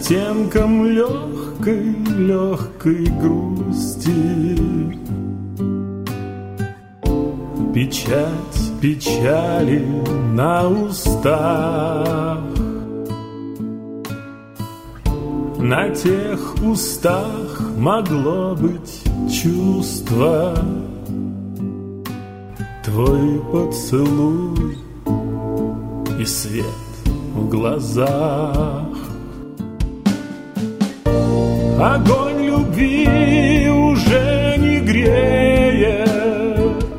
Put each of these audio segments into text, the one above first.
оттенком легкой грусти. Печать печали на устах, на тех устах могло быть чувство. Твой поцелуй и свет в глазах. Огонь любви уже не греет,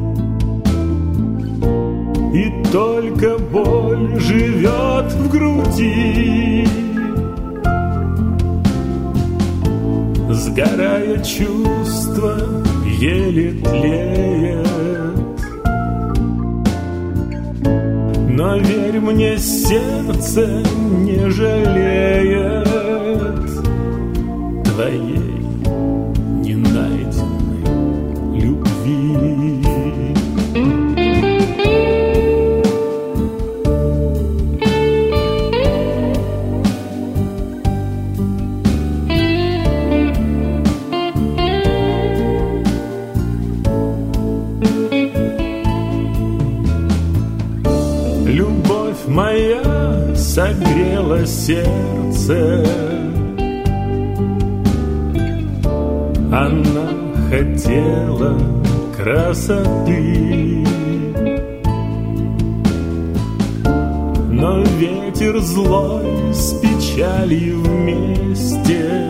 и только боль живет в груди. Сгорая чувство еле тлеет, но верь мне, сердце не жалеет твоей ненайденной любви. Любовь моя согрела сердце, она хотела красоты, но ветер злой с печалью вместе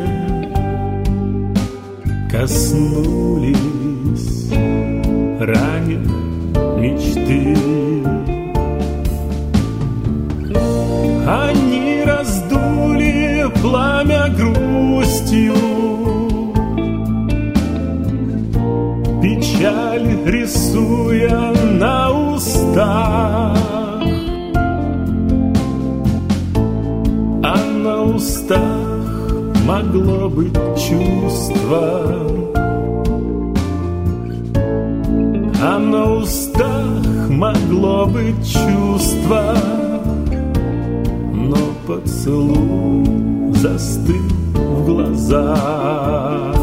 коснулись раненой мечты. Они раздули пламя грустью, печаль рисуя на устах, а на устах могло быть чувство, а на устах могло быть чувство. Но поцелуй застыл в глазах.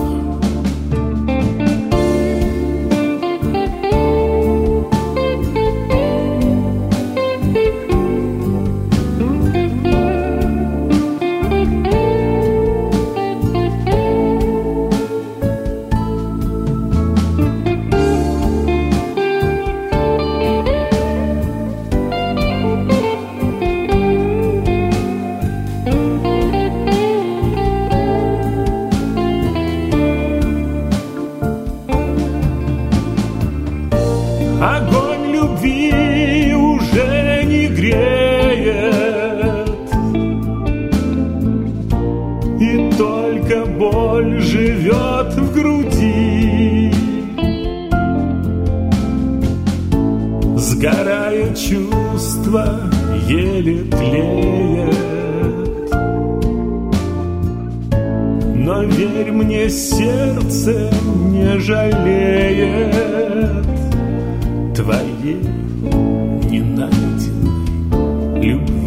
Огонь любви уже не греет, и только боль живет в груди. Сгорая чувство еле тлеет, но верь мне, сердце не жалеет твоей ненайденной любви.